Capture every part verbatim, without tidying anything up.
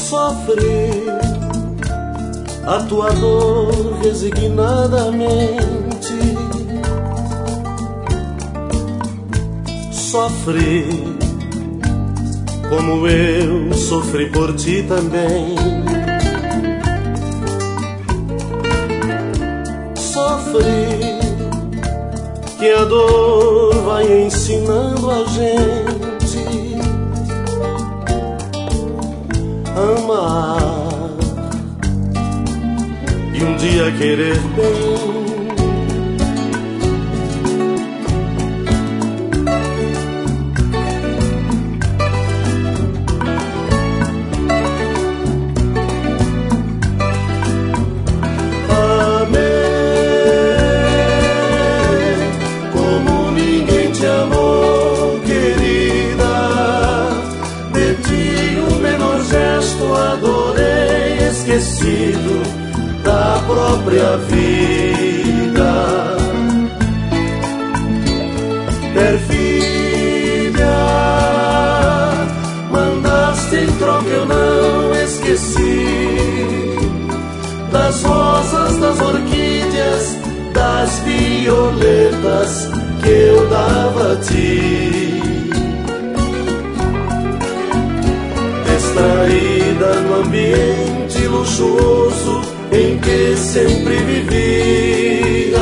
Sofre a tua dor resignadamente. Sofre como eu sofri por ti também. Sofre que a dor vai ensinando a gente a amar e um dia querer bem. Esquecido da própria vida, perfídia, mandaste em troca, eu não esqueci das rosas, das orquídeas, das violetas que eu dava a ti. Distraída no ambiente luxuoso em que sempre vivias,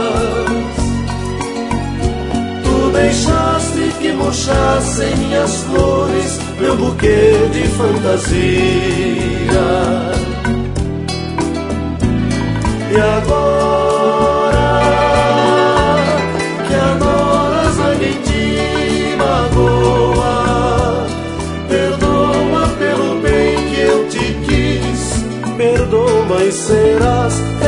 tu deixaste que murchassem minhas flores, meu buquê de fantasia. E agora que adoras alguém te magoa, perdoa pelo bem que eu te quis, perdoa e serás